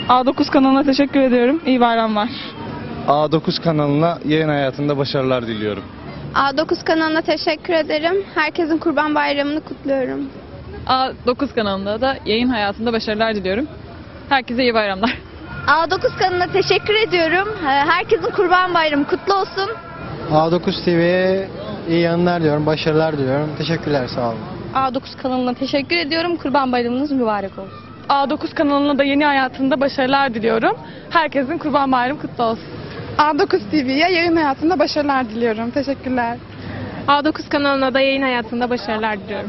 A9 kanalına teşekkür ediyorum. İyi bayramlar. A9 kanalına yayın hayatında başarılar diliyorum. A9 kanalına teşekkür ederim. Herkesin Kurban Bayramı'nı kutluyorum. A9 kanalında da yayın hayatında başarılar diliyorum. Herkese iyi bayramlar. A9 kanalına teşekkür ediyorum. Herkesin Kurban Bayramı kutlu olsun. A9 TV'ye iyi yayınlar diyorum, başarılar diliyorum. Teşekkürler, sağ olun. A9 kanalına teşekkür ediyorum. Kurban Bayramınız mübarek olsun. A9 kanalına da yeni hayatında başarılar diliyorum. Herkesin Kurban Bayramı kutlu olsun. A9 TV'ye yayın hayatında başarılar diliyorum. Teşekkürler. A9 kanalına da yayın hayatında başarılar diliyorum.